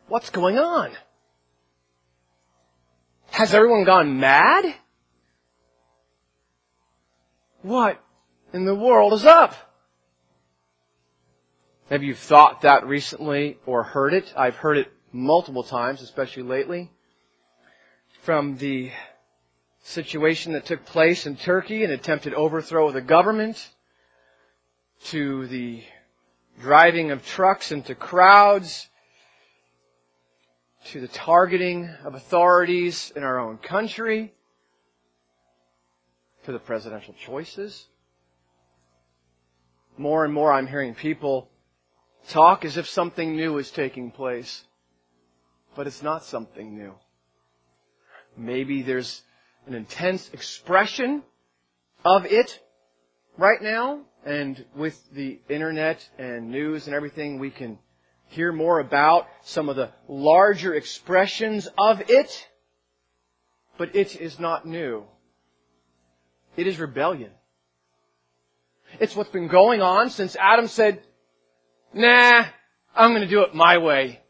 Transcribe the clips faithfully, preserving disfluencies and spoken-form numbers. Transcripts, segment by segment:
What's going on? Has everyone gone mad? What in the world is up? Have you thought that recently or heard it? I've heard it multiple times, especially lately, from the situation that took place in Turkey, an attempted overthrow of the government, to the driving of trucks into crowds, to the targeting of authorities in our own country, to the presidential choices. More and more I'm hearing people talk as if something new is taking place. But it's not something new. Maybe there's an intense expression of it right now. And with the internet and news and everything, we can hear more about some of the larger expressions of it. But it is not new. It is rebellion. It's what's been going on since Adam said, nah, I'm going to do it my way.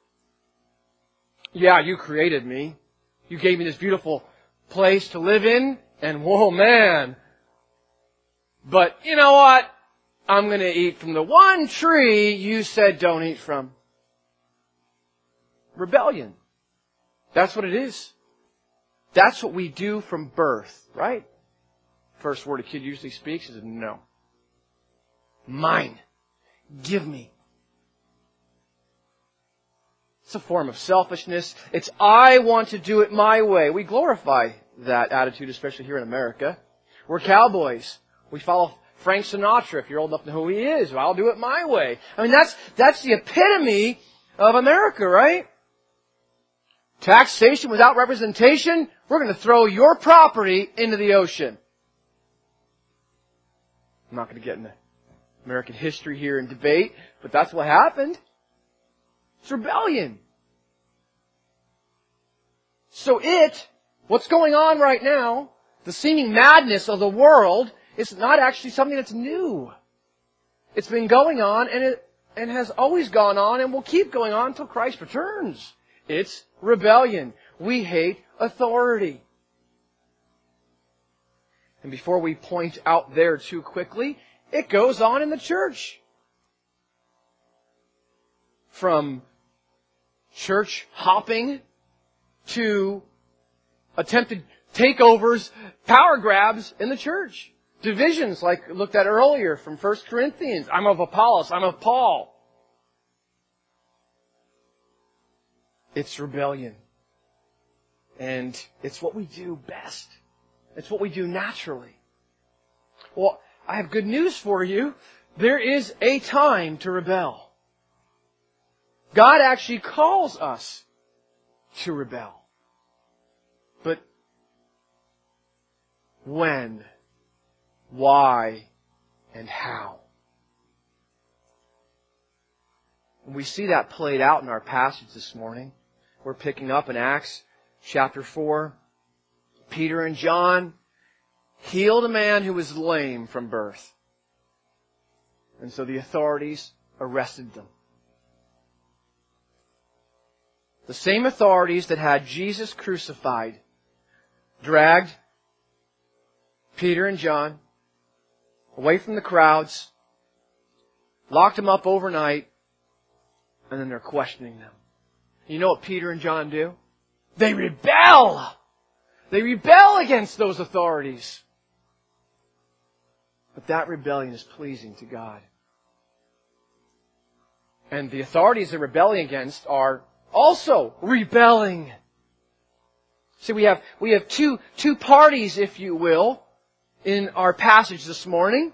Yeah, you created me. You gave me this beautiful place to live in. And whoa, man. But you know what? I'm going to eat from the one tree you said don't eat from. Rebellion. That's what it is. That's what we do from birth, right? First word a kid usually speaks is no. Mine. Give me. It's a form of selfishness. It's I want to do it my way. We glorify that attitude, especially here in America. We're cowboys. We follow Frank Sinatra, if you're old enough to know who he is. Well, I'll do it my way. I mean, that's, that's the epitome of America, right? Taxation without representation. We're going to throw your property into the ocean. I'm not going to get into American history here and debate, but that's what happened. It's rebellion. So it, what's going on right now, the seeming madness of the world, is not actually something that's new. It's been going on and it and has always gone on and will keep going on until Christ returns. It's rebellion. We hate authority. And before we point out there too quickly, it goes on in the church. From church hopping to attempted takeovers, power grabs in the church. Divisions like looked at earlier from First Corinthians. I'm of Apollos, I'm of Paul. It's rebellion. And it's what we do best. It's what we do naturally. Well, I have good news for you. There is a time to rebel. God actually calls us to rebel. But when, why, and how? And we see that played out in our passage this morning. We're picking up in Acts chapter four. Peter and John healed a man who was lame from birth. And so the authorities arrested them. The same authorities that had Jesus crucified dragged Peter and John away from the crowds, locked them up overnight, and then they're questioning them. You know what Peter and John do? They rebel! They rebel against those authorities. But that rebellion is pleasing to God. And the authorities they're rebelling against are also rebelling. See, we have, we have two, two parties, if you will, in our passage this morning.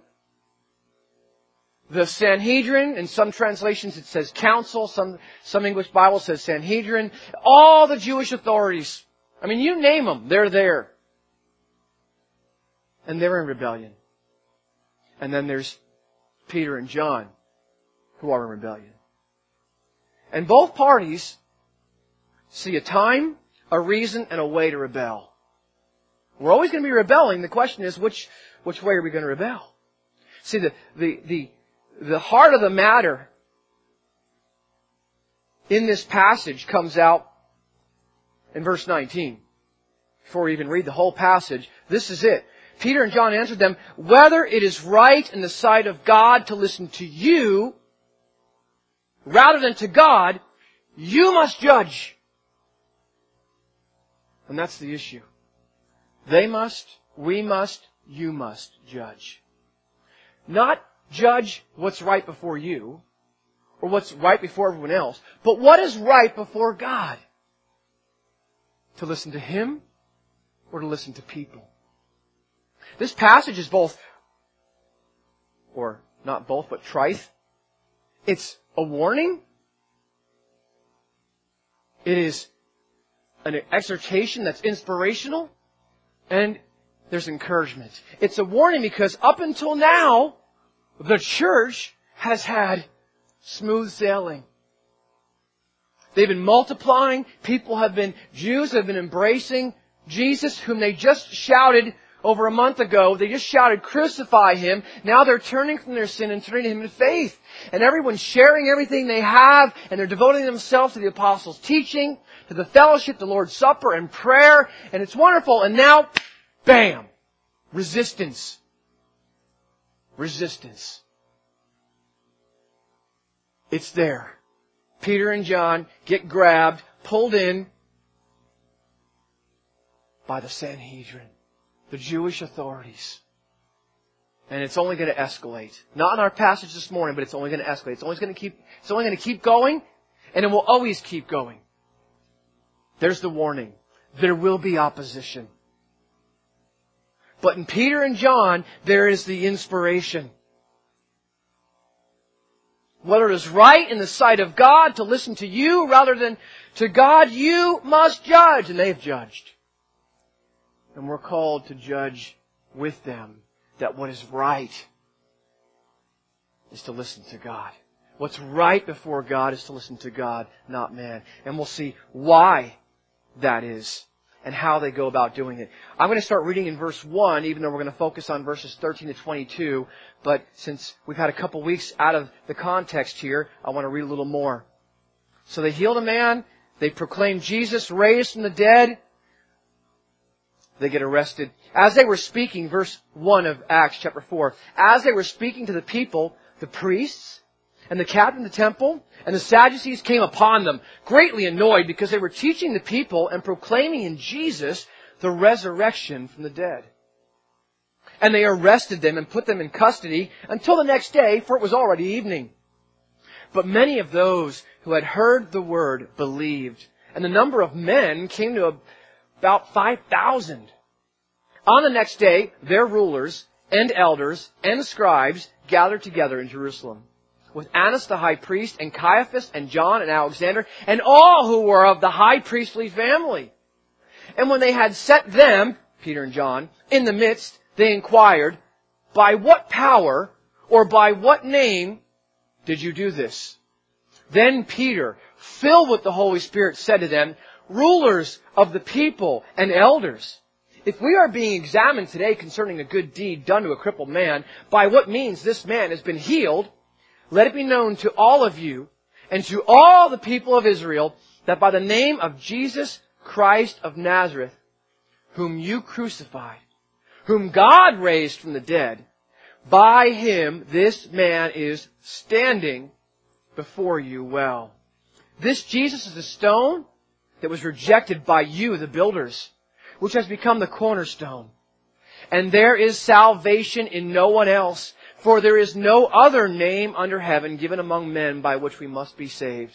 The Sanhedrin, in some translations it says council, some, some English Bible says Sanhedrin. All the Jewish authorities. I mean, you name them, they're there. And they're in rebellion. And then there's Peter and John, who are in rebellion. And both parties see a time, a reason, and a way to rebel. We're always going to be rebelling. The question is, which, which way are we going to rebel? See, the, the, the, the heart of the matter in this passage comes out in verse nineteen. Before we even read the whole passage, this is it. Peter and John answered them, "Whether it is right in the sight of God to listen to you rather than to God, you must judge." And that's the issue. They must, we must, you must judge. Not judge what's right before you, or what's right before everyone else, but what is right before God. To listen to Him, or to listen to people. This passage is both, or not both, but trite. It's a warning. It is an exhortation that's inspirational. And there's encouragement. It's a warning because up until now, the church has had smooth sailing. They've been multiplying. People have been, Jews have been embracing Jesus, whom they just shouted over a month ago. They just shouted, "Crucify Him." Now they're turning from their sin and turning to Him in faith. And everyone's sharing everything they have, and they're devoting themselves to the apostles' teaching, to the fellowship, the Lord's Supper, and prayer. And it's wonderful. And now, bam! Resistance. Resistance. It's there. Peter and John get grabbed, pulled in by the Sanhedrin, the Jewish authorities. And it's only going to escalate. Not in our passage this morning, but it's only going to escalate. It's always going to keep, it's only going to keep going, and it will always keep going. There's the warning. There will be opposition. But in Peter and John, there is the inspiration. Whether it is right in the sight of God to listen to you rather than to God, you must judge. And they've judged. And we're called to judge with them that what is right is to listen to God. What's right before God is to listen to God, not man. And we'll see why that is and how they go about doing it. I'm going to start reading in verse one, even though we're going to focus on verses thirteen to twenty-two. But since we've had a couple weeks out of the context here, I want to read a little more. So they healed a man. They proclaimed Jesus raised from the dead. They get arrested. As they were speaking, verse one of Acts chapter four, as they were speaking to the people, the priests and the captain of the temple and the Sadducees came upon them, greatly annoyed because they were teaching the people and proclaiming in Jesus the resurrection from the dead. And they arrested them and put them in custody until the next day, for it was already evening. But many of those who had heard the word believed, and the number of men came to about five thousand. On the next day, their rulers and elders and scribes gathered together in Jerusalem, with Annas the high priest and Caiaphas and John and Alexander and all who were of the high priestly family. And when they had set them, Peter and John, in the midst, they inquired, "By what power or by what name did you do this?" Then Peter, filled with the Holy Spirit, said to them, "Rulers of the people and elders, if we are being examined today concerning a good deed done to a crippled man, by what means this man has been healed, let it be known to all of you and to all the people of Israel that by the name of Jesus Christ of Nazareth, whom you crucified, whom God raised from the dead, by Him this man is standing before you well. This Jesus is a stone that was rejected by you, the builders, which has become the cornerstone. And there is salvation in no one else, for there is no other name under heaven given among men by which we must be saved."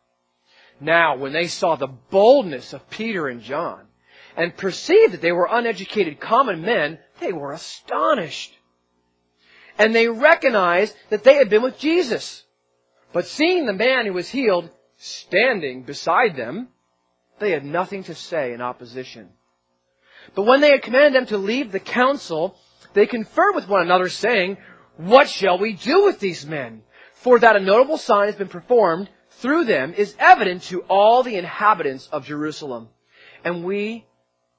Now, when they saw the boldness of Peter and John, and perceived that they were uneducated common men, they were astonished. And they recognized that they had been with Jesus. But seeing the man who was healed standing beside them, they had nothing to say in opposition. But when they had commanded them to leave the council, they conferred with one another, saying, "What shall we do with these men? For that a notable sign has been performed through them is evident to all the inhabitants of Jerusalem, and we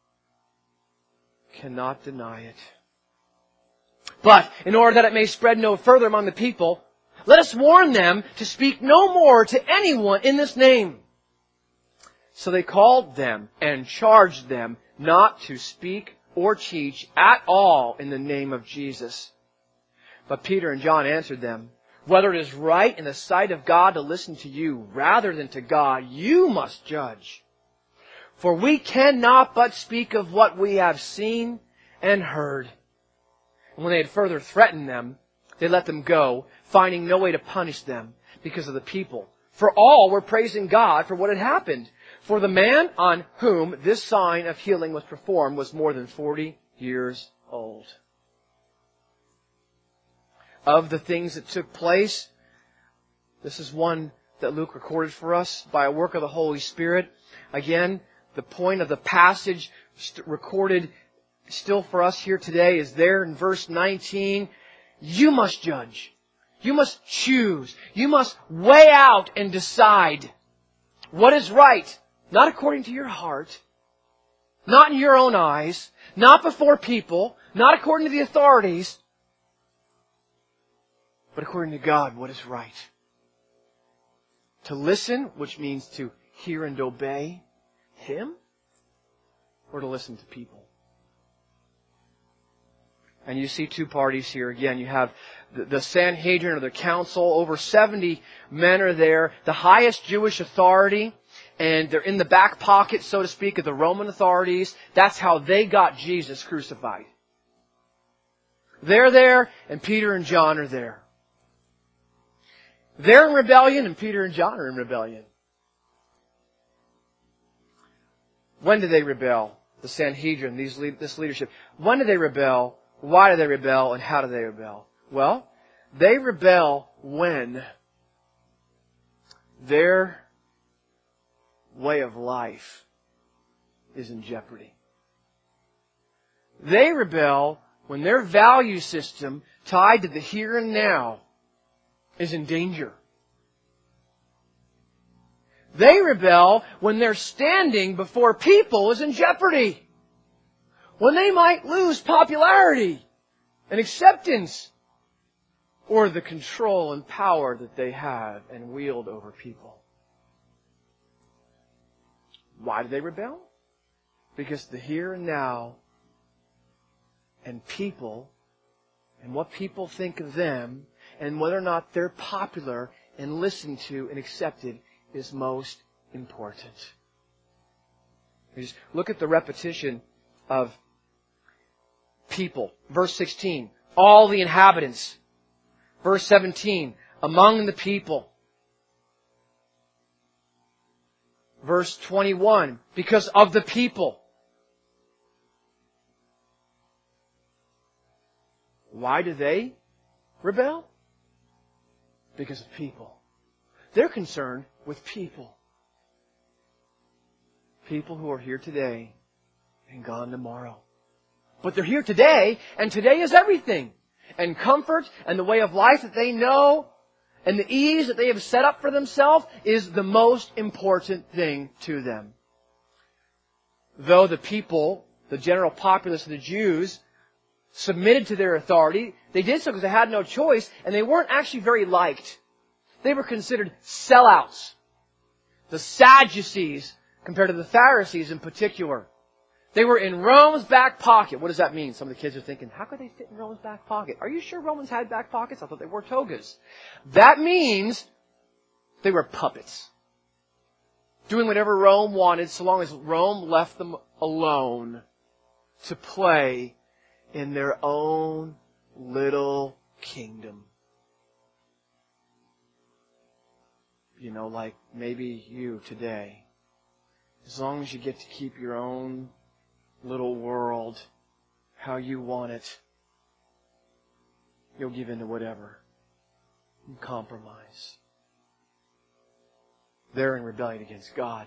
cannot deny it. But in order that it may spread no further among the people, Let us warn them to speak no more to anyone in this name. So they called them and charged them not to speak or teach at all in the name of Jesus. But Peter and John answered them, whether it is right in the sight of God to listen to you rather than to God, you must judge. For we cannot but speak of what we have seen and heard. And when they had further threatened them, they let them go, finding no way to punish them because of the people. For all were praising God for what had happened. For the man on whom this sign of healing was performed was more than forty years old. Of the things that took place, this is one that Luke recorded for us by a work of the Holy Spirit. Again, the point of the passage recorded still for us here today is there in verse nineteen. You must judge. You must choose. You must weigh out and decide what is right. Not according to your heart. Not in your own eyes. Not before people. Not according to the authorities. But according to God, what is right. To listen, which means to hear and obey Him, or to listen to people. And you see two parties here. Again, you have the, the Sanhedrin or the council. Over seventy men are there. The highest Jewish authority. And they're in the back pocket, so to speak, of the Roman authorities. That's how they got Jesus crucified. They're there, and Peter and John are there. They're in rebellion, and Peter and John are in rebellion. When did they rebel? The Sanhedrin, these, this leadership. When did they rebel? Why did they rebel? And how did they rebel? Well, they rebel when their way of life is in jeopardy. They rebel when their value system tied to the here and now is in danger. They rebel when their standing before people is in jeopardy. When they might lose popularity and acceptance or the control and power that they have and wield over people. Why do they rebel? Because the here and now and people and what people think of them and whether or not they're popular and listened to and accepted is most important. Just look at the repetition of people. Verse sixteen, all the inhabitants. Verse seventeen, among the people. Verse twenty-one, because of the people. Why do they rebel? Because of people. They're concerned with people. People who are here today and gone tomorrow. But they're here today, and today is everything. And comfort and the way of life that they know and the ease that they have set up for themselves is the most important thing to them. Though the people, the general populace of the Jews, submitted to their authority, they did so because they had no choice, and they weren't actually very liked. They were considered sellouts. The Sadducees, compared to the Pharisees in particular. They were in Rome's back pocket. What does that mean? Some of the kids are thinking, how could they fit in Rome's back pocket? Are you sure Romans had back pockets? I thought they wore togas. That means they were puppets. Doing whatever Rome wanted so long as Rome left them alone to play in their own little kingdom. You know, like maybe you today. As long as you get to keep your own little world how you want it, you'll give in to whatever and compromise. They're in rebellion against God.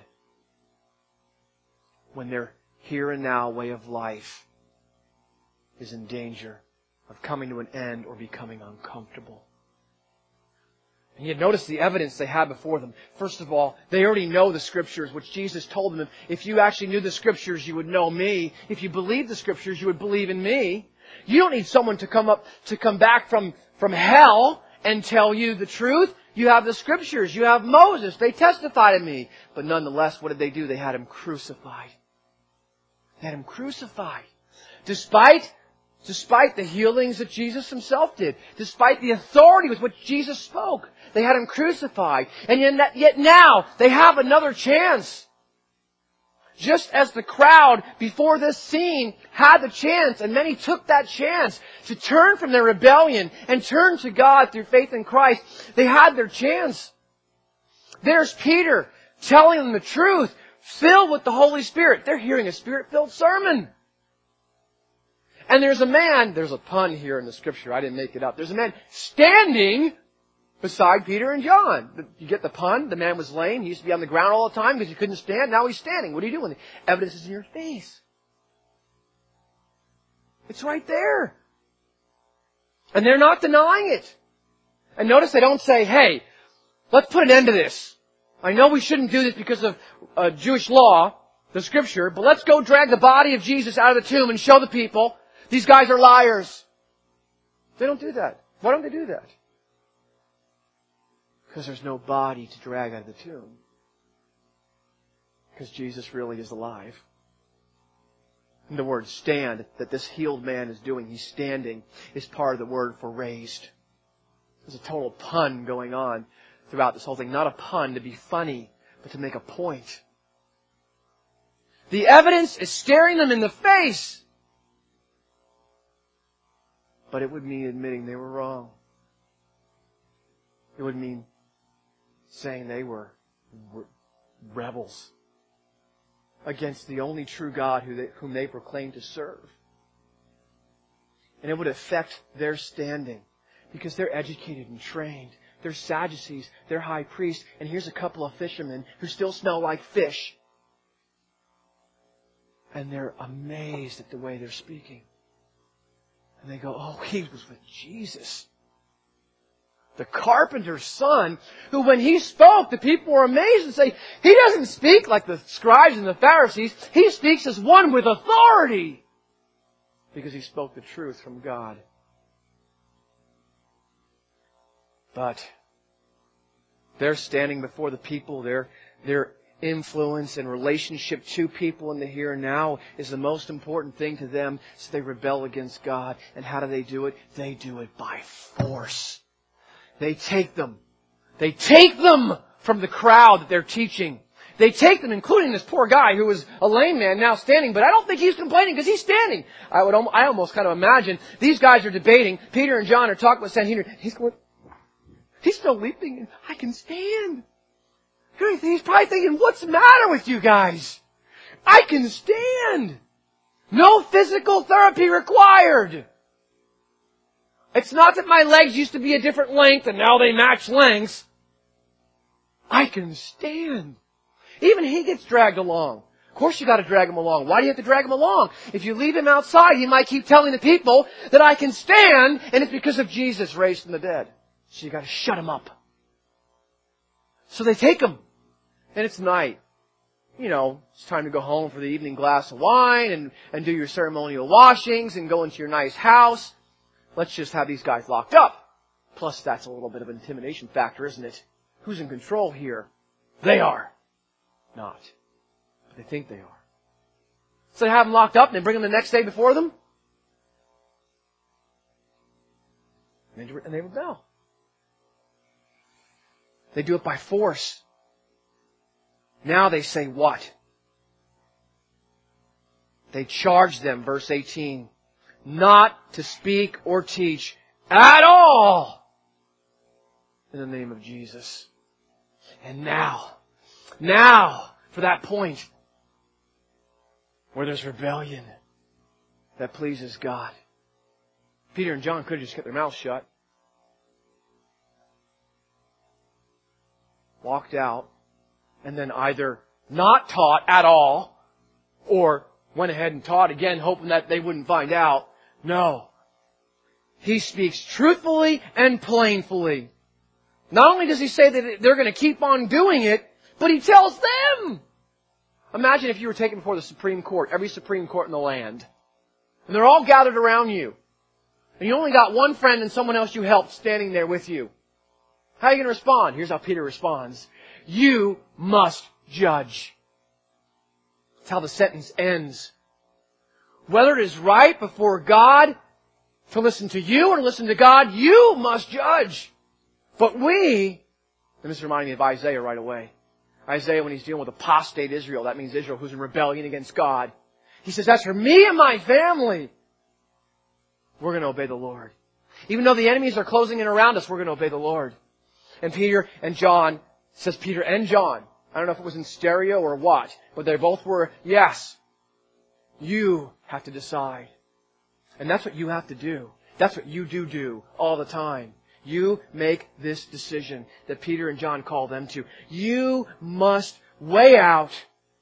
When their here and now way of life is in danger of coming to an end or becoming uncomfortable. And yet notice the evidence they have before them. First of all, they already know the Scriptures, which Jesus told them, if you actually knew the Scriptures, you would know me. If you believed the Scriptures, you would believe in me. You don't need someone to come up, to come back from, from hell and tell you the truth. You have the Scriptures. You have Moses. They testify to me. But nonetheless, what did they do? They had Him crucified. They had Him crucified. Despite, despite the healings that Jesus Himself did, despite the authority with which Jesus spoke, they had Him crucified. And yet, yet now, they have another chance. Just as the crowd before this scene had the chance, and many took that chance to turn from their rebellion and turn to God through faith in Christ, they had their chance. There's Peter telling them the truth, filled with the Holy Spirit. They're hearing a Spirit-filled sermon. And there's a man, there's a pun here in the Scripture, I didn't make it up. There's a man standing beside Peter and John. You get the pun? The man was lame. He used to be on the ground all the time because he couldn't stand. Now he's standing. What are you doing? The evidence is in your face. It's right there. And they're not denying it. And notice they don't say, hey, let's put an end to this. I know we shouldn't do this because of uh, Jewish law, the Scripture, but let's go drag the body of Jesus out of the tomb and show the people these guys are liars. They don't do that. Why don't they do that? Because there's no body to drag out of the tomb. Because Jesus really is alive. And the word stand that this healed man is doing, he's standing, is part of the word for raised. There's a total pun going on throughout this whole thing. Not a pun to be funny, but to make a point. The evidence is staring them in the face. But it would mean admitting they were wrong. It would mean saying they were rebels against the only true God who they, whom they proclaim to serve. And it would affect their standing because they're educated and trained. They're Sadducees, they're high priests, and here's a couple of fishermen who still smell like fish. And they're amazed at the way they're speaking. And they go, oh, he was with Jesus. The carpenter's son, who when he spoke, the people were amazed and say, he doesn't speak like the scribes and the Pharisees. He speaks as one with authority. Because he spoke the truth from God. But they're standing before the people. Their, their influence and relationship to people in the here and now is the most important thing to them. So they rebel against God. And how do they do it? They do it by force. They take them. They take them from the crowd that they're teaching. They take them, including this poor guy who was a lame man now standing, but I don't think he's complaining because he's standing. I would, I almost kind of imagine these guys are debating. Peter and John are talking with Sanhedrin. He's going, he's still leaping. I can stand. He's probably thinking, what's the matter with you guys? I can stand. No physical therapy required. It's not that my legs used to be a different length and now they match lengths. I can stand. Even he gets dragged along. Of course you got to drag him along. Why do you have to drag him along? If you leave him outside, he might keep telling the people that I can stand, and it's because of Jesus raised from the dead. So you got to shut him up. So they take him, and it's night. You know, it's time to go home for the evening glass of wine and, and do your ceremonial washings and go into your nice house. Let's just have these guys locked up. Plus, that's a little bit of an intimidation factor, isn't it? Who's in control here? They are. Not. But they think they are. So they have them locked up and they bring them the next day before them. And they rebel. They do it by force. Now they say what? They charge them, verse eighteen, not to speak or teach at all in the name of Jesus. And now, now, for that point where there's rebellion that pleases God. Peter and John could have just kept their mouths shut. Walked out, and then either not taught at all, or went ahead and taught again, hoping that they wouldn't find out. No. He speaks truthfully and plainly. Not only does he say that they're going to keep on doing it, but he tells them. Imagine if you were taken before the Supreme Court, every Supreme Court in the land, and they're all gathered around you. and you only got one friend and someone else you helped standing there with you. How are you going to respond? Here's how Peter responds. You must judge. That's how the sentence ends. Whether it is right before God to listen to you or to listen to God, you must judge. But we, and this reminds me of Isaiah right away. Isaiah, when he's dealing with apostate Israel, that means Israel who's in rebellion against God. He says, as for me and my family, we're going to obey the Lord. Even though the enemies are closing in around us, we're going to obey the Lord. And Peter and John, says Peter and John, I don't know if it was in stereo or what, but they both were, yes, you have to decide. And that's what you have to do. That's what you do do all the time. You make this decision that Peter and John call them to. You must weigh out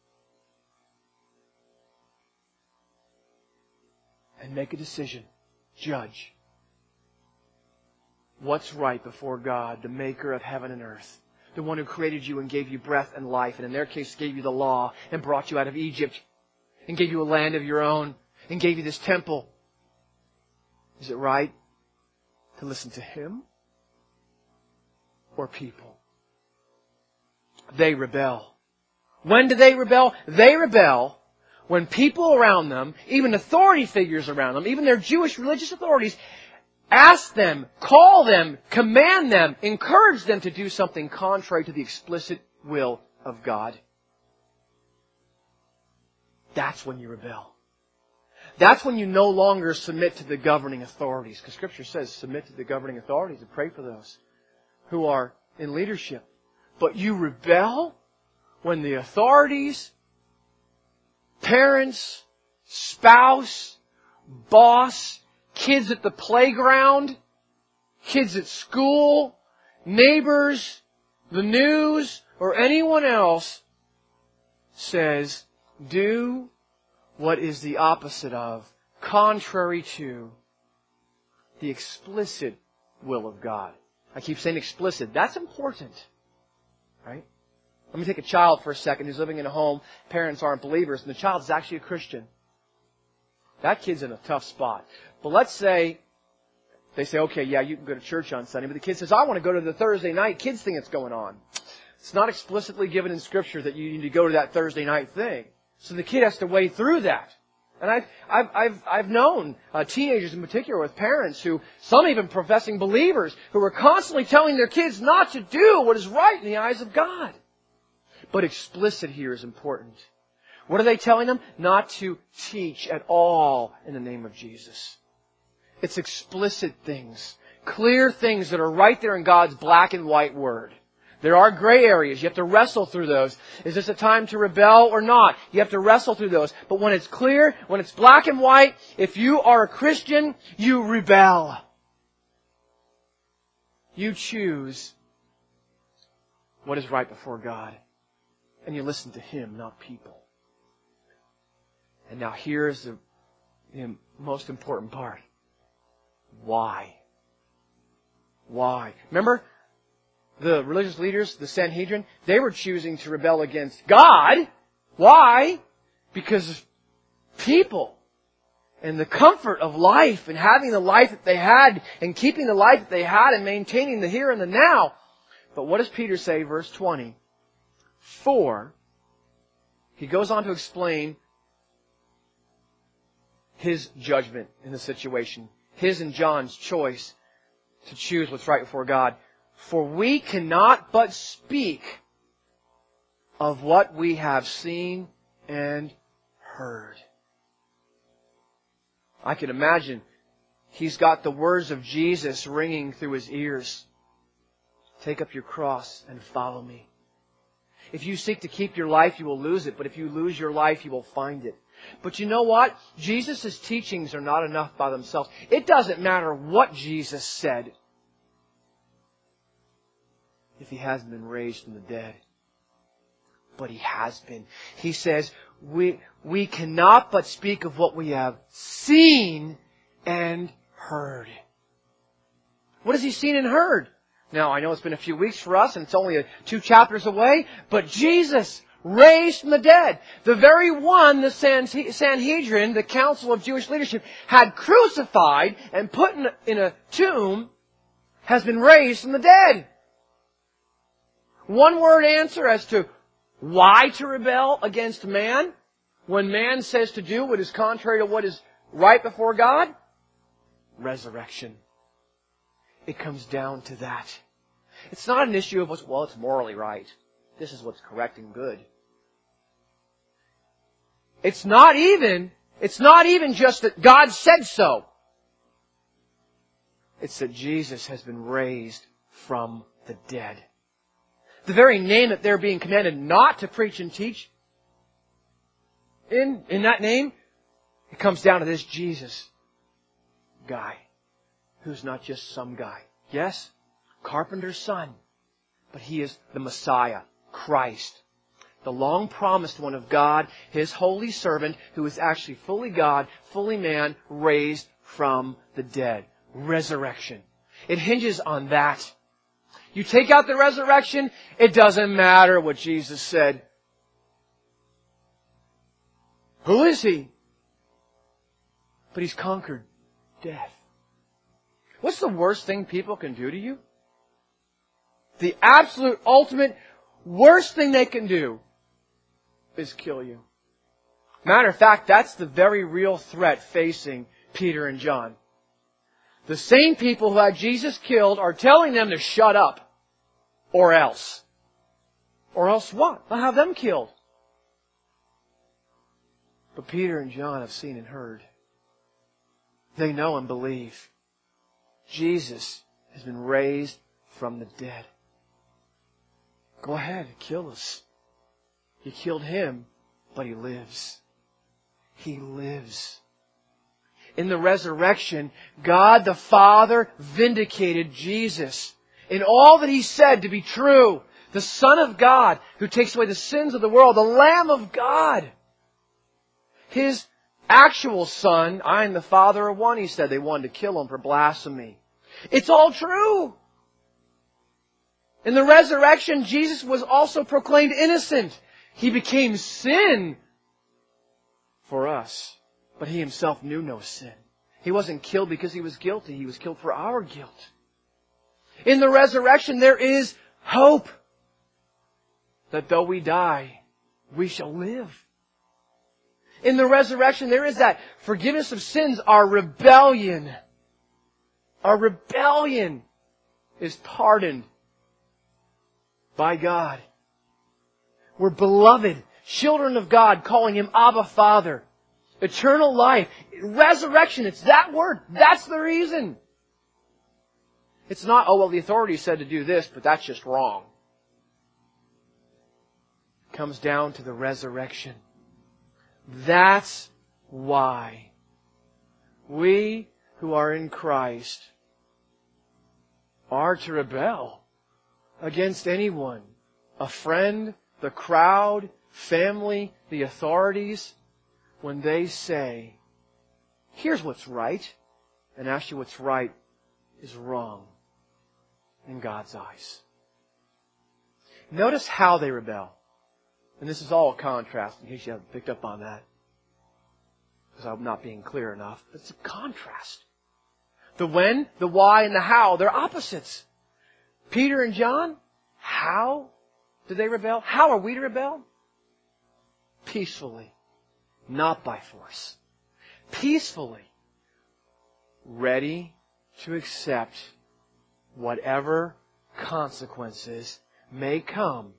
and make a decision. Judge. What's right before God, the maker of heaven and earth, the one who created you and gave you breath and life, and in their case gave you the law and brought you out of Egypt and gave you a land of your own and gave you this temple. Is it right to listen to Him or people? They rebel. When do they rebel? They rebel when people around them, even authority figures around them, even their Jewish religious authorities, ask them, call them, command them, encourage them to do something contrary to the explicit will of God. That's when you rebel. That's when you no longer submit to the governing authorities. Because Scripture says submit to the governing authorities and pray for those who are in leadership. But you rebel when the authorities, parents, spouse, boss, kids at the playground, kids at school, neighbors, the news, or anyone else says, do what is the opposite of, contrary to, the explicit will of God. I keep saying explicit. That's important. Right? Let me take a child for a second who's living in a home. Parents aren't believers, and the child is actually a Christian. That kid's in a tough spot. But let's say they say, okay, yeah, you can go to church on Sunday. But the kid says, I want to go to the Thursday night kids thing that's going on. It's not explicitly given in Scripture that you need to go to that Thursday night thing. So the kid has to wade through that. And I've, I've, I've, I've known uh, teenagers in particular with parents who, some even professing believers, who are constantly telling their kids not to do what is right in the eyes of God. But explicit here is important. What are they telling them? Not to teach at all in the name of Jesus. It's explicit things. Clear things that are right there in God's black and white Word. There are gray areas. You have to wrestle through those. Is this a time to rebel or not? You have to wrestle through those. But when it's clear, when it's black and white, if you are a Christian, you rebel. You choose what is right before God. And you listen to Him, not people. And now here's the, the most important part. Why? Why? Remember, the religious leaders, the Sanhedrin, they were choosing to rebel against God. Why? Because of people. And the comfort of life and having the life that they had and keeping the life that they had and maintaining the here and the now. But what does Peter say, verse twenty? For, he goes on to explain his judgment in the situation. His and John's choice to choose what's right before God. For we cannot but speak of what we have seen and heard. I can imagine he's got the words of Jesus ringing through his ears. Take up your cross and follow me. If you seek to keep your life, you will lose it. But if you lose your life, you will find it. But you know what? Jesus' teachings are not enough by themselves. It doesn't matter what Jesus said if He hasn't been raised from the dead. But He has been. He says, we, we cannot but speak of what we have seen and heard. What has He seen and heard? Now, I know it's been a few weeks for us and it's only a, two chapters away, but Jesus raised from the dead. The very one the Sanhedrin, the council of Jewish leadership, had crucified and put in a, in a tomb, has been raised from the dead. One word answer as to why to rebel against man when man says to do what is contrary to what is right before God? Resurrection. It comes down to that. It's not an issue of what's, well, it's morally right. This is what's correct and good. It's not even, it's not even just that God said so. It's that Jesus has been raised from the dead. The very name that they're being commanded not to preach and teach, in, in that name, it comes down to this Jesus guy, who's not just some guy. Yes, carpenter's son, but He is the Messiah, Christ, the long-promised one of God, His holy servant, who is actually fully God, fully man, raised from the dead. Resurrection. It hinges on that. You take out the resurrection, it doesn't matter what Jesus said. Who is He? But He's conquered death. What's the worst thing people can do to you? The absolute ultimate worst thing they can do is kill you. Matter of fact, that's the very real threat facing Peter and John. The same people who had Jesus killed are telling them to shut up. Or else. Or else what? I'll have them killed. But Peter and John have seen and heard. They know and believe. Jesus has been raised from the dead. Go ahead, kill us. You killed Him, but He lives. He lives. In the resurrection, God the Father vindicated Jesus in all that He said to be true. The Son of God who takes away the sins of the world. The Lamb of God. His actual Son, I and the Father are one, He said. They wanted to kill Him for blasphemy. It's all true. In the resurrection, Jesus was also proclaimed innocent. He became sin for us. But He Himself knew no sin. He wasn't killed because He was guilty. He was killed for our guilt. In the resurrection, there is hope that though we die, we shall live. In the resurrection, there is that forgiveness of sins, our rebellion. Our rebellion is pardoned by God. We're beloved, children of God, calling Him Abba Father. Eternal life. Resurrection, it's that word. That's the reason. It's not, oh, well, the authorities said to do this, but that's just wrong. It comes down to the resurrection. That's why we who are in Christ are to rebel against anyone. A friend, the crowd, family, the authorities, when they say, here's what's right, and actually what's right is wrong in God's eyes. Notice how they rebel. And this is all a contrast, in case you haven't picked up on that. Because I'm not being clear enough. But it's a contrast. The when, the why, and the how, they're opposites. Peter and John, how did they rebel? How are we to rebel? Peacefully. Not by force. Peacefully. Ready to accept whatever consequences may come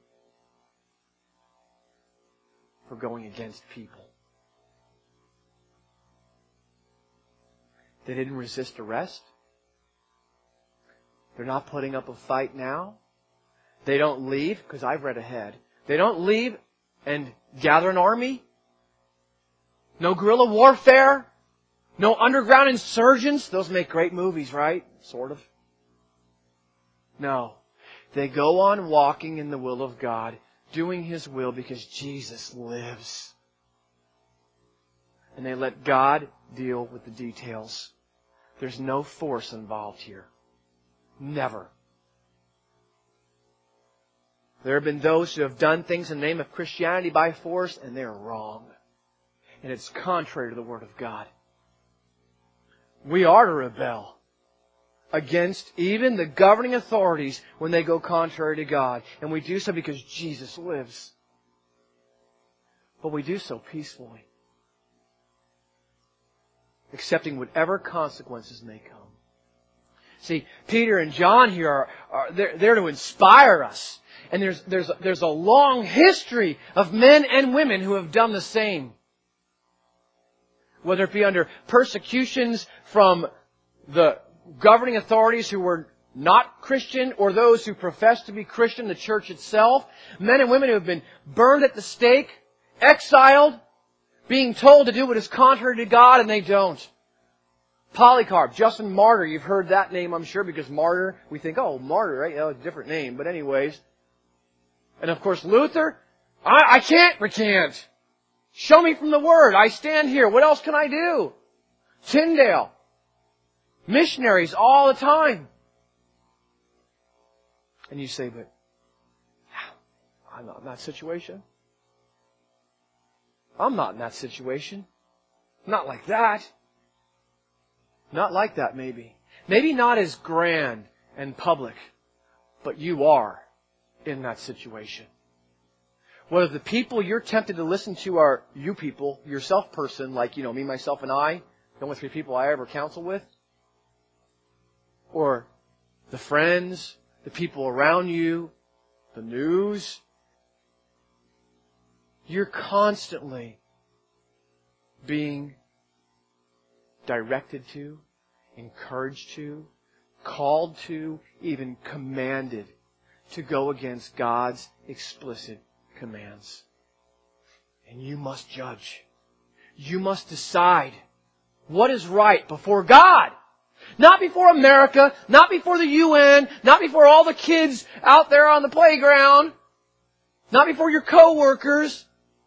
for going against people. They didn't resist arrest. They're not putting up a fight now. They don't leave, because I've read ahead. They don't leave and gather an army. No guerrilla warfare. No underground insurgents. Those make great movies, right? Sort of. No. They go on walking in the will of God, doing His will because Jesus lives. And they let God deal with the details. There's no force involved here. Never. There have been those who have done things in the name of Christianity by force, and they're wrong. And it's contrary to the Word of God. We are to rebel against even the governing authorities when they go contrary to God. And we do so because Jesus lives. But we do so peacefully, accepting whatever consequences may come. See, Peter and John here are, are they're there to inspire us. And there's, there's, there's a long history of men and women who have done the same. Whether it be under persecutions from the governing authorities who were not Christian or those who profess to be Christian, the church itself. Men and women who have been burned at the stake, exiled, being told to do what is contrary to God, and they don't. Polycarp, Justin Martyr, you've heard that name, I'm sure, because martyr, we think, oh, martyr, right? Oh, it's a different name. But anyways. And of course, Luther, I, I can't recant. Show me from the Word. I stand here. What else can I do? Tyndale. Missionaries all the time. And you say, but I'm not in that situation. I'm not in that situation. Not like that. Not like that, maybe. Maybe not as grand and public, but you are in that situation. Whether the people you're tempted to listen to are you people, yourself person, like, you know, me, myself, and I, the only three people I ever counsel with, or the friends, the people around you, the news, you're constantly being directed to, encouraged to, called to, even commanded to go against God's explicit commands. And you must judge. You must decide what is right before God. Not before America, not before the U N, not before all the kids out there on the playground, not before your co-workers.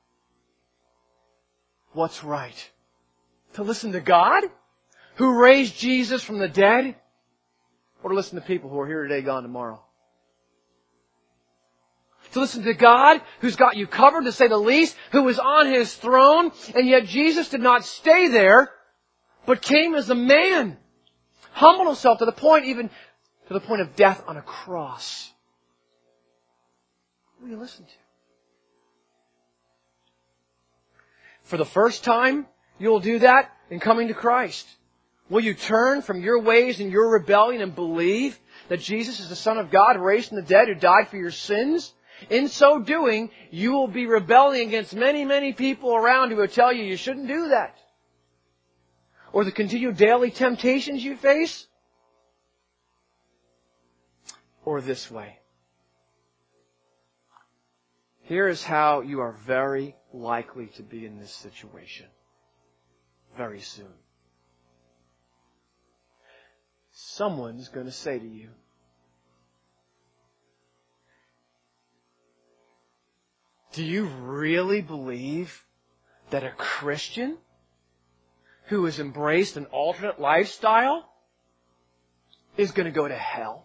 What's right? To listen to God, who raised Jesus from the dead, or to listen to people who are here today, gone tomorrow? To listen to God, who's got you covered, to say the least, who is on His throne, and yet Jesus did not stay there, but came as a man. Humbled Himself to the point, even to the point of death on a cross. Who will you listen to? For the first time, you will do that in coming to Christ. Will you turn from your ways and your rebellion and believe that Jesus is the Son of God, raised from the dead, who died for your sins? In so doing, you will be rebelling against many, many people around who will tell you you shouldn't do that. Or the continued daily temptations you face? Or this way. Here is how you are very likely to be in this situation. Very soon. Someone's going to say to you, do you really believe that a Christian who has embraced an alternate lifestyle is going to go to hell?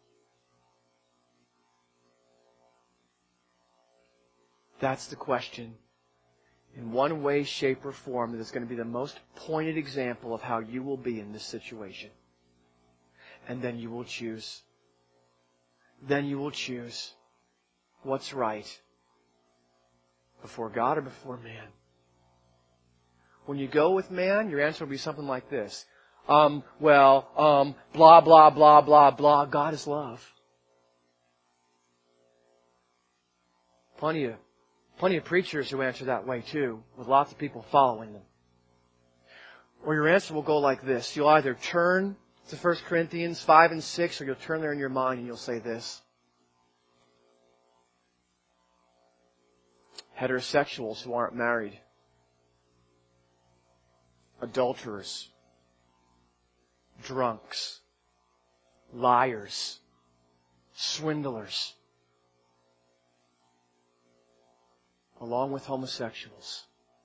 That's the question, in one way, shape, or form, that is going to be the most pointed example of how you will be in this situation. And then you will choose. Then you will choose what's right before God or before man. When you go with man, your answer will be something like this. Um, well, um, blah, blah, blah, blah, blah. God is love. Plenty of, plenty of preachers who answer that way too, with lots of people following them. Or your answer will go like this. You'll either turn to First Corinthians five and six, or you'll turn there in your mind and you'll say this. Heterosexuals who aren't married. Adulterers. Drunks. Liars. Swindlers. Along with homosexuals,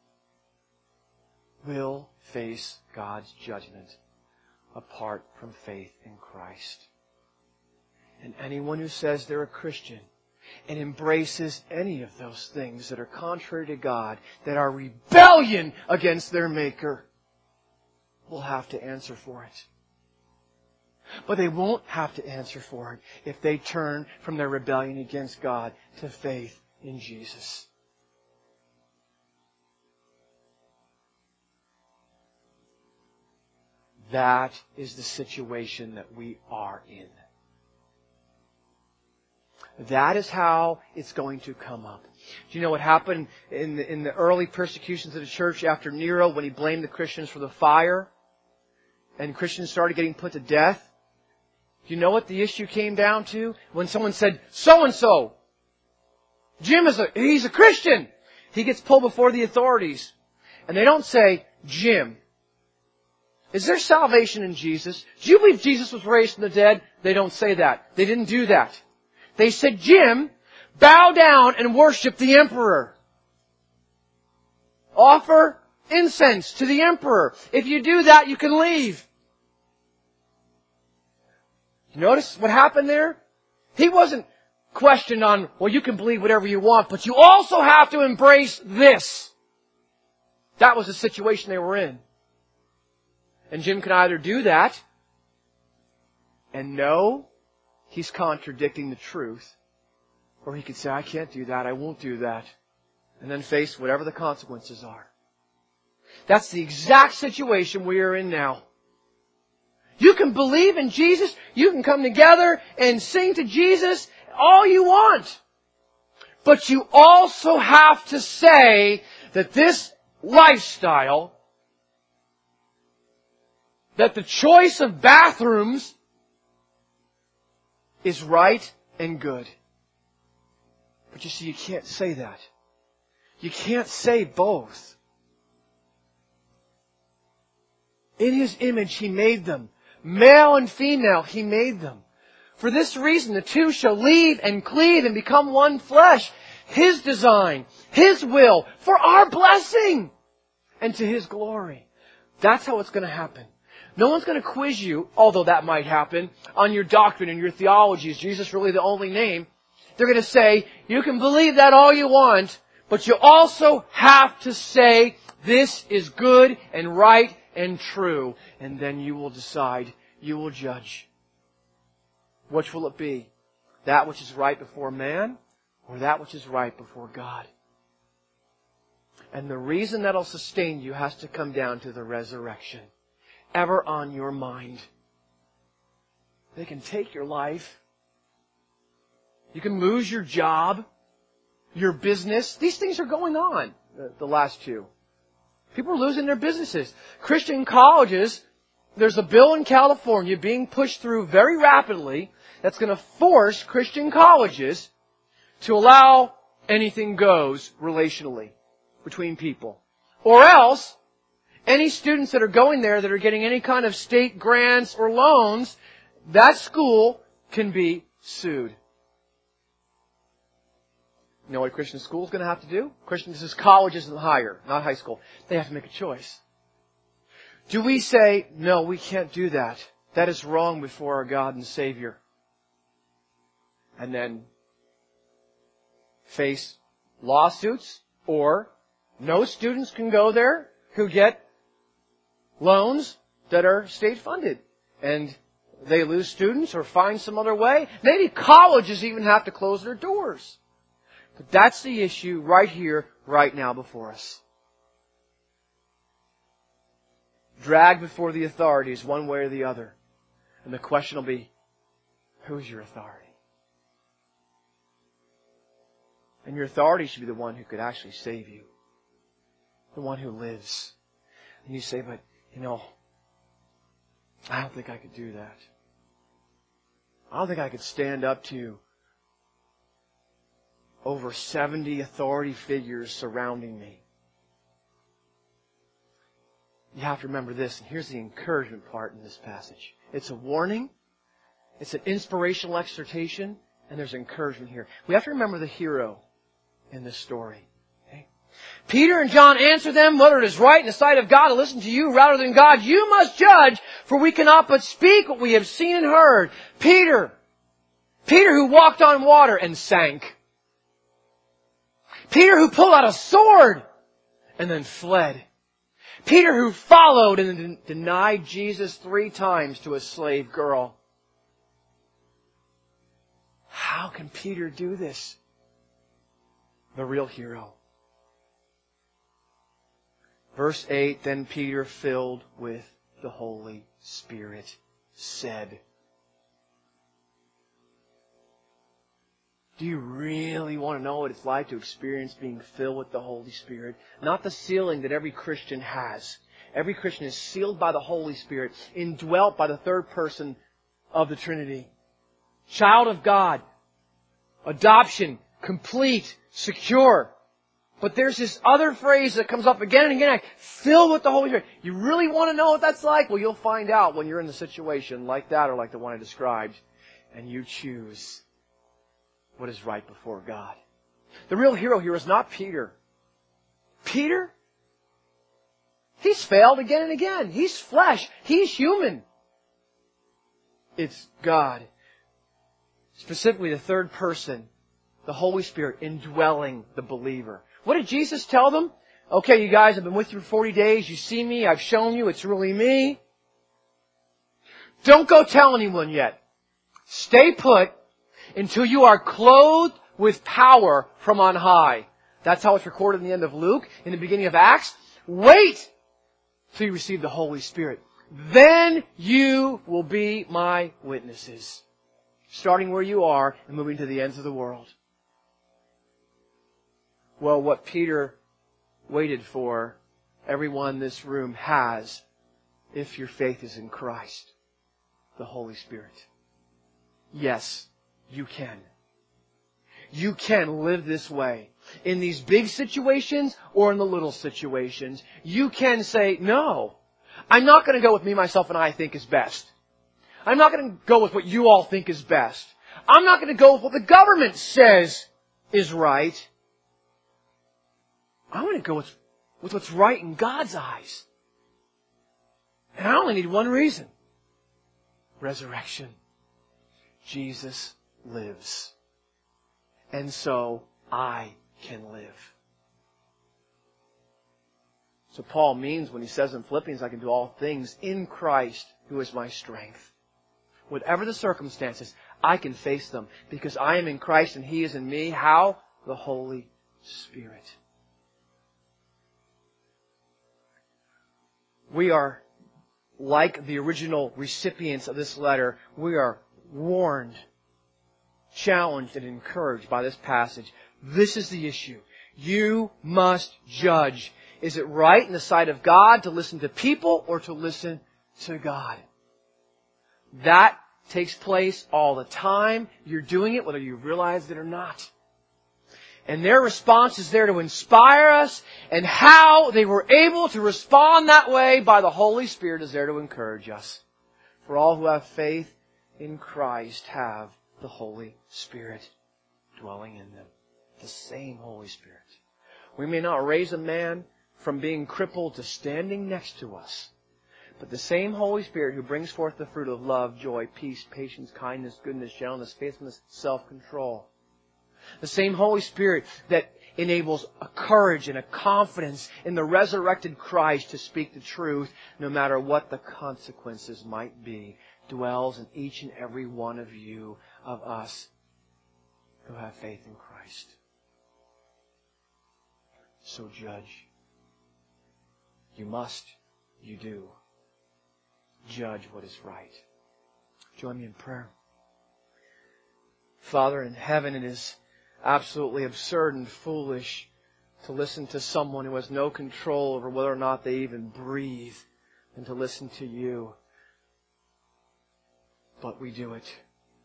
will face God's judgment apart from faith in Christ. And anyone who says they're a Christian and embraces any of those things that are contrary to God, that are rebellion against their Maker, will have to answer for it. But they won't have to answer for it if they turn from their rebellion against God to faith in Jesus. That is the situation that we are in. That is how it's going to come up. Do you know what happened in the, in the early persecutions of the church after Nero, when he blamed the Christians for the fire and Christians started getting put to death? Do you know what the issue came down to? When someone said, so-and-so, Jim is a, he's a Christian. He gets pulled before the authorities. And they don't say, Jim, is there salvation in Jesus? Do you believe Jesus was raised from the dead? They don't say that. They didn't do that. They said, Jim, bow down and worship the emperor. Offer incense to the emperor. If you do that, you can leave. You notice what happened there? He wasn't questioned on, well, you can believe whatever you want, but you also have to embrace this. That was the situation they were in. And Jim can either do that and know he's contradicting the truth, or he could say, I can't do that, I won't do that, and then face whatever the consequences are. That's the exact situation we are in now. You can believe in Jesus, you can come together and sing to Jesus all you want. But you also have to say that this lifestyle, that the choice of bathrooms is right and good. But you see, you can't say that. You can't say both. In His image He made them. Male and female He made them. For this reason the two shall leave and cleave and become one flesh. His design, His will, for our blessing and to His glory. That's how it's going to happen. No one's going to quiz you, although that might happen, on your doctrine and your theology. Is Jesus really the only name? They're going to say, you can believe that all you want, but you also have to say, this is good and right and true. And then you will decide, you will judge. Which will it be? That which is right before man, or that which is right before God? And the reason that'll sustain you has to come down to the resurrection. Ever on your mind. They can take your life. You can lose your job, your business. These things are going on, the last two. People are losing their businesses. Christian colleges, there's a bill in California being pushed through very rapidly that's going to force Christian colleges to allow anything goes relationally between people. Or else, any students that are going there that are getting any kind of state grants or loans, that school can be sued. You know what Christian school is going to have to do? Christian, this is colleges and higher, not high school. They have to make a choice. Do we say, no, we can't do that. That is wrong before our God and Savior. And then face lawsuits, or no students can go there who get loans that are state funded, and they lose students or find some other way. Maybe colleges even have to close their doors. But that's the issue right here, right now before us. Dragged before the authorities one way or the other. And the question will be, who's your authority? And your authority should be the one who could actually save you. The one who lives. And you say, but you know, I don't think I could do that. I don't think I could stand up to over seventy authority figures surrounding me. You have to remember this, and here's the encouragement part in this passage. It's a warning, it's an inspirational exhortation, and there's encouragement here. We have to remember the hero in this story. Peter and John answer them, whether it is right in the sight of God to listen to you rather than God, you must judge, for we cannot but speak what we have seen and heard. Peter, Peter who walked on water and sank. Peter who pulled out a sword and then fled. Peter who followed and then denied Jesus three times to a slave girl. How can Peter do this? The real hero. Verse eight, then Peter, filled with the Holy Spirit, said. Do you really want to know what it's like to experience being filled with the Holy Spirit? Not the sealing that every Christian has. Every Christian is sealed by the Holy Spirit, indwelt by the third person of the Trinity. Child of God. Adoption. Complete. Secure. But there's this other phrase that comes up again and again, like, filled with the Holy Spirit. You really want to know what that's like? Well, you'll find out when you're in a situation like that or like the one I described, and you choose what is right before God. The real hero here is not Peter. Peter? He's failed again and again. He's flesh. He's human. It's God. Specifically the third person, the Holy Spirit indwelling the believer. What did Jesus tell them? Okay, you guys, I've been with you for forty days. You see me. I've shown you it's really me. Don't go tell anyone yet. Stay put until you are clothed with power from on high. That's how it's recorded in the end of Luke, in the beginning of Acts. Wait till you receive the Holy Spirit. Then you will be my witnesses. Starting where you are and moving to the ends of the world. Well, what Peter waited for, everyone in this room has, if your faith is in Christ, the Holy Spirit. Yes, you can. You can live this way. In these big situations or in the little situations, you can say, no, I'm not going to go with me, myself, and I think is best. I'm not going to go with what you all think is best. I'm not going to go with what the government says is right. I'm going to go with, with what's right in God's eyes. And I only need one reason. Resurrection. Jesus lives. And so I can live. So Paul means when he says in Philippians, I can do all things in Christ who is my strength. Whatever the circumstances, I can face them because I am in Christ and He is in me. How? The Holy Spirit. We are, like the original recipients of this letter, we are warned, challenged, and encouraged by this passage. This is the issue. You must judge. Is it right in the sight of God to listen to people or to listen to God? That takes place all the time. You're doing it whether you realize it or not. And their response is there to inspire us, and how they were able to respond that way by the Holy Spirit is there to encourage us. For all who have faith in Christ have the Holy Spirit dwelling in them. The same Holy Spirit. We may not raise a man from being crippled to standing next to us, but the same Holy Spirit who brings forth the fruit of love, joy, peace, patience, kindness, goodness, gentleness, faithfulness, self-control. The same Holy Spirit that enables a courage and a confidence in the resurrected Christ to speak the truth no matter what the consequences might be, dwells in each and every one of you, of us who have faith in Christ. So judge. You must, you do. Judge what is right. Join me in prayer. Father in heaven, it is absolutely absurd and foolish to listen to someone who has no control over whether or not they even breathe and to listen to you. But we do it.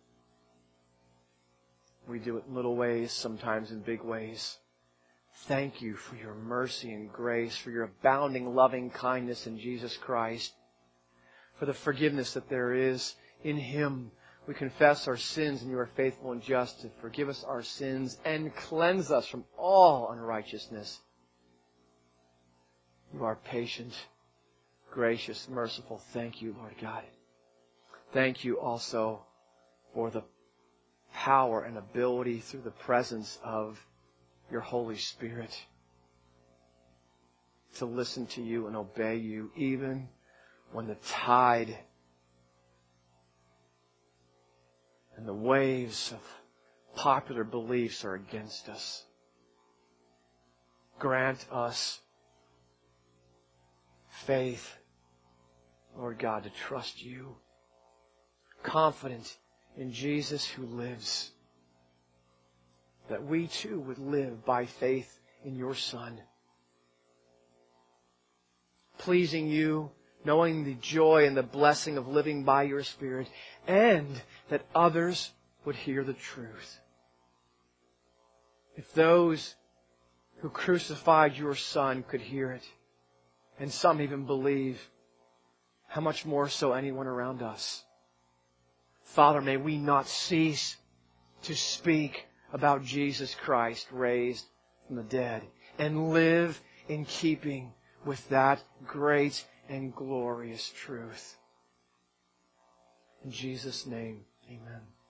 We do it in little ways, sometimes in big ways. Thank you for your mercy and grace, for your abounding loving kindness in Jesus Christ, for the forgiveness that there is in Him. We confess our sins, and you are faithful and just to forgive us our sins and cleanse us from all unrighteousness. You are patient, gracious, merciful. Thank you, Lord God. Thank you also for the power and ability through the presence of your Holy Spirit to listen to you and obey you, even when the tide and the waves of popular beliefs are against us. Grant us faith, Lord God, to trust you, confident in Jesus who lives, that we too would live by faith in your Son, pleasing you, knowing the joy and the blessing of living by your Spirit, and that others would hear the truth. If those who crucified your Son could hear it, and some even believe, how much more so anyone around us? Father, may we not cease to speak about Jesus Christ raised from the dead and live in keeping with that great and glorious truth. In Jesus' name, amen.